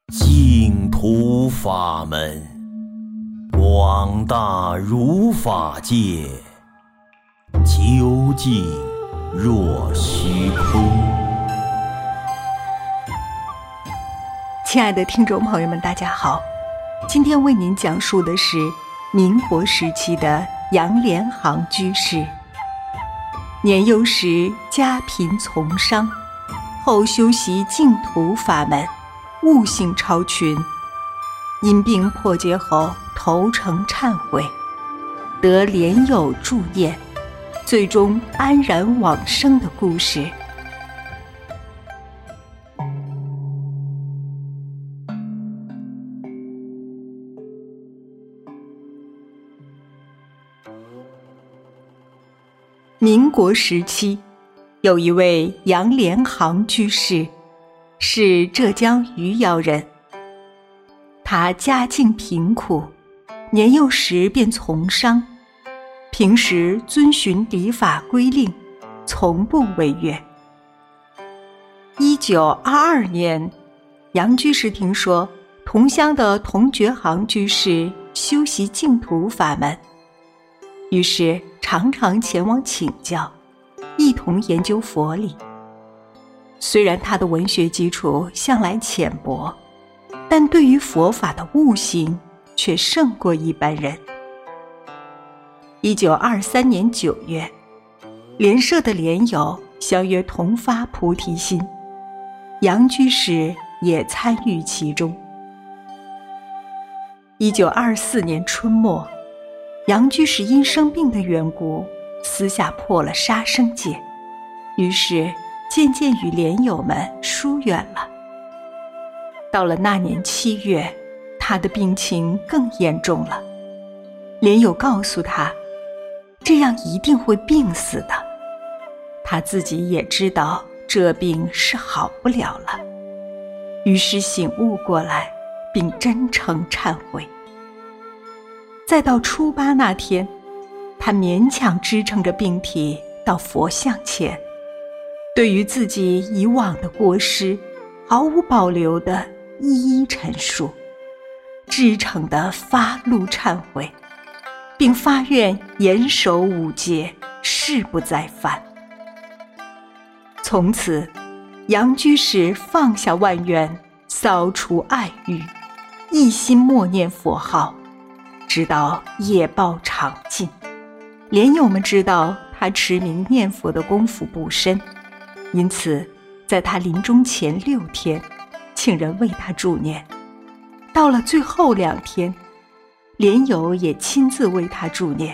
净土法门，广大如法界，究竟若虚空。 亲爱的听众朋友们，大家好，今天为您讲述的是民国时期的杨莲行居士。年幼时家贫从商，后修习净土法门，悟性超群，因病破结后投诚忏悔，得莲友助念，最终安然往生的故事。民国时期，有一位杨莲行居士，是浙江余姚人。他家境贫苦，年幼时便从商，平时遵循礼法规令，从不违约。1922年，杨居士听说同乡的同觉行居士修习净土法门，于是常常前往请教，一同研究佛理。虽然他的文学基础向来浅薄，但对于佛法的悟性却胜过一般人。1923年9月，莲社的莲友相约同发菩提心，杨居士也参与其中。1924年春末，杨居士因生病的缘故，私下破了杀生戒，于是渐渐与莲友们疏远了。到了那年7月，他的病情更严重了。莲友告诉他，这样一定会病死的。他自己也知道这病是好不了了，于是醒悟过来，并真诚忏悔。再到初八那天，他勉强支撑着病体到佛像前，对于自己以往的过失毫无保留地一一陈述，至诚地发怒忏悔，并发愿严守五戒，誓不再犯。从此，杨居士放下万缘，扫除爱欲，一心默念佛号，直到业报常尽。莲友们知道他持名念佛的功夫不深，因此在他临终前6天，请人为他助念。到了最后2天，莲友也亲自为他助念。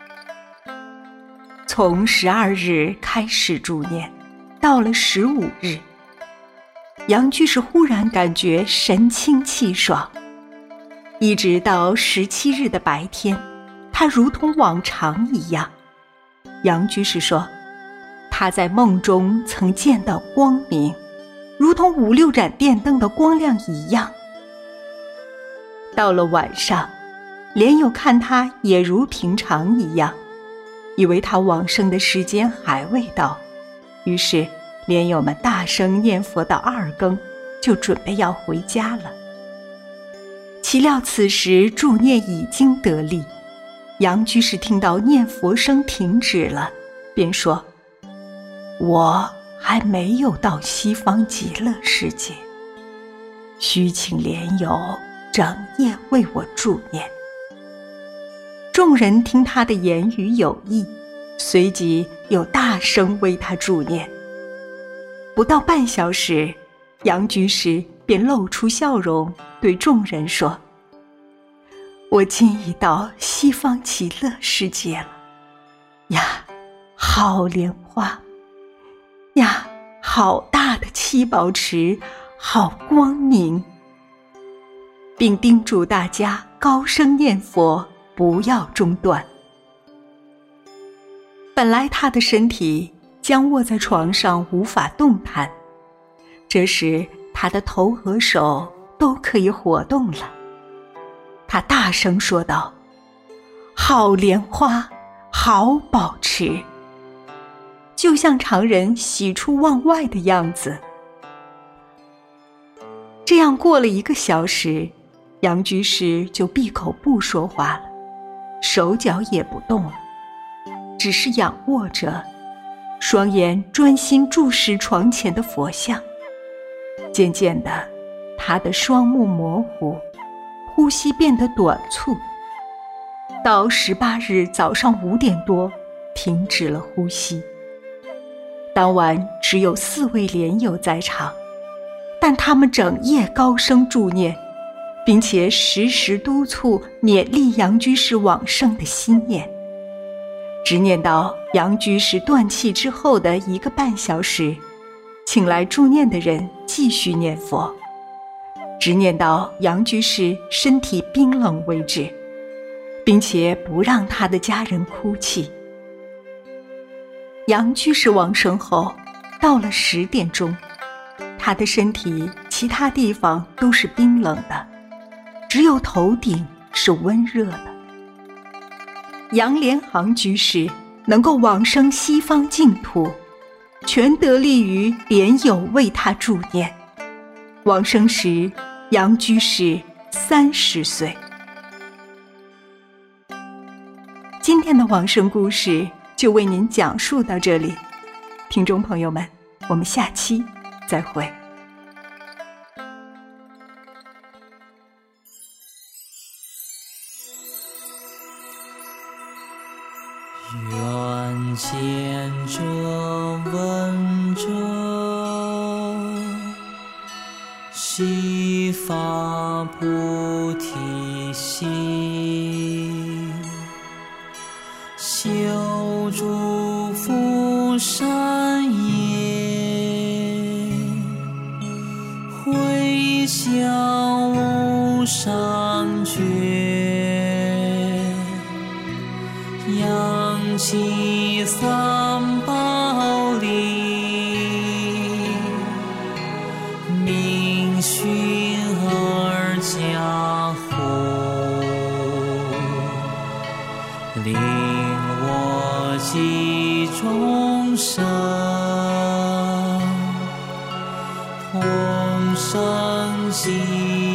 从12日开始助念，到了15日，杨居士忽然感觉神清气爽，一直到17日的白天，他如同往常一样。杨居士说，他在梦中曾见到光明，如同5、6盏电灯的光亮一样。到了晚上，莲友看他也如平常一样，以为他往生的时间还未到，于是莲友们大声念佛到2更，就准备要回家了。岂料此时助念已经得力，杨居士听到念佛声停止了，便说，我还没有到西方极乐世界，须请莲友整夜为我助念。众人听他的言语有意，随即又大声为他助念。不到半小时，杨居士便露出笑容，对众人说，我今已到西方极乐世界了呀，好莲花呀，好大的七宝池，好光明，并叮嘱大家高声念佛，不要中断。本来他的身体将卧在床上无法动弹，这时他的头和手都可以活动了。他大声说道，好莲花，好宝池，就像常人喜出望外的样子。 这样过了1个小时，杨居士就闭口不说话了，手脚也不动了，只是仰卧着，双眼专心注视床前的佛像。渐渐的，他的双目模糊，呼吸变得短促。到18日早上5点多，停止了呼吸。当晚只有4位莲友在场，但他们整夜高声助念，并且时时督促勉励杨居士往生的心念，直念到杨居士断气之后的1个半小时，请来助念的人继续念佛，直念到杨居士身体冰冷为止，并且不让他的家人哭泣。杨居士往生后，到了10点钟，他的身体其他地方都是冰冷的，只有头顶是温热的。杨莲行居士能够往生西方净土，全得力于莲友为他助念。往生时，杨居士30岁。今天的往生故事就为您讲述到这里，听众朋友们，我们下期再会。 愿见者闻者，悉发菩提心，修诸福善业，回向无上觉，扬起三宝力，明熏而加护，令我及众生同生极